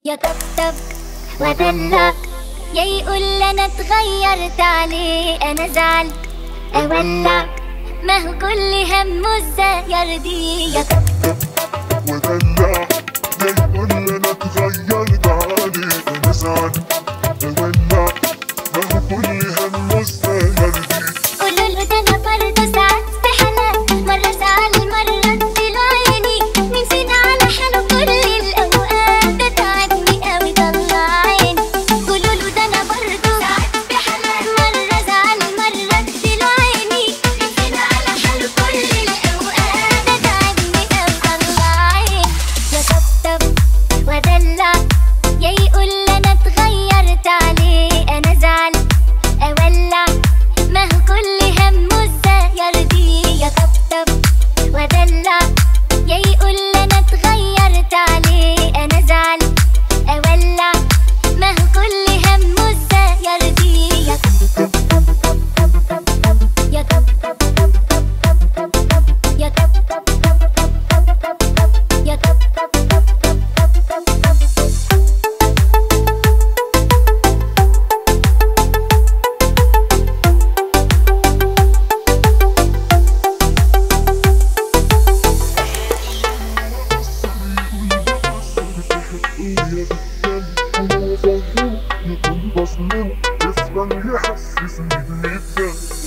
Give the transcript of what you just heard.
يطبطب ودلع، يا يقول انا اتغيرت عليه، انا زعل اولع، ما هو كل همه ازاي يرضيه. يطبطب ودلع، يا يقول انا اتغيرت عليه، انا زعل اولع، ما هو كل همه ازاي يرضيه. قولوا له ده انا برضه ساعات في حالات، مرة زعل مرة اديله عيني، مين فينا على حاله كل الاوقات، ده تعبني قوي طلع عيني. قولوا له ده انا برضه ساعات في حالات، مرة زعل مرة اديله عيني، مين فينا على حاله كل الاوقات، ده تعبني قوي طلع عيني. يطبطب ودلع، يا يقول انا اتغيرت عليه، انا زعل اولع، ما هو كل همه ازاي يرضيه. يطبطب ودلع، يا يقول انا اتغيرت عليه، انا زعل اولع، ما هو كل همه ازاي يرضيه. يطبطب يطبطب يكون بصمم، يسمع يحسسني بالندم.